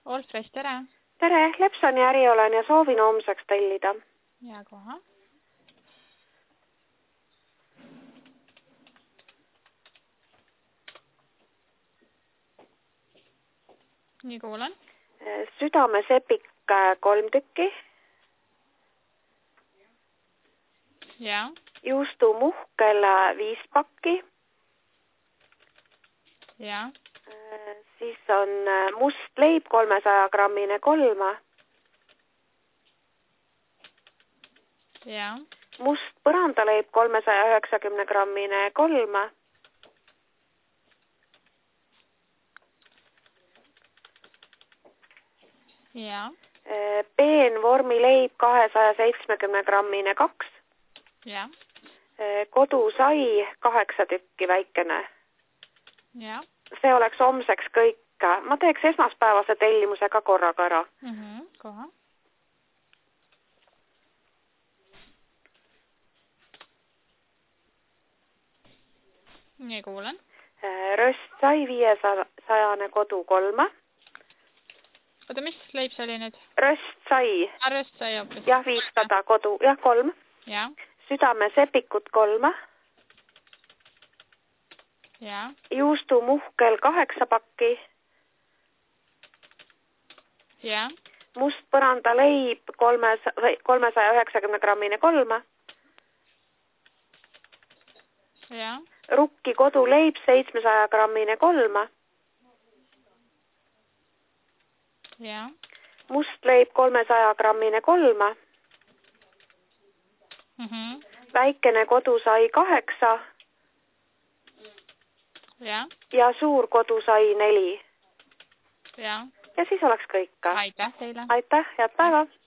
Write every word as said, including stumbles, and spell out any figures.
Olfres, tere! Tere, Lepsoni äri olen ja soovin homseks tellida. Ja kohe. Nii kuulen. Südamesepik kolm tükki. Ja. Juustumuhkel viis pakki. Ja. Siis on must leib kolmesaja grammine kolma. Ja. Must põrandaleib kolmesaja üheksakümne grammine kolma. Ja. Peen vormileib kahesaja seitsmekümne grammine kaks. Ja. Kodusai kaheksa tükki väikene. Ja. See oleks homseks kõik. Ma teeks esmaspäevase tellimusega korraga ära. Mhm, kohe. Nii kuulen. Röstsai viiesajane kodu kolma. Oota, mis leib see oli nüüd? Röstsai. Röstsai hoopis. Jah, viissada kodu. Jah, kolm. Ja. Südamesepikut kolma. Ja. Juustumuhkel kaheksa pakki. Ja. Must põrandaleib kolmesaja üheksakümne grammine kolma. Ja. Rukki koduleib seitsmesaja grammine kolma. Ja. Must leib kolmesaja grammine kolma. Mhm. Väikene kodusai kaheksa. Ja. Ja suur kodusai neli. Ja. Ja siis oleks kõik. Aitäh teile. Aitäh, head päeva.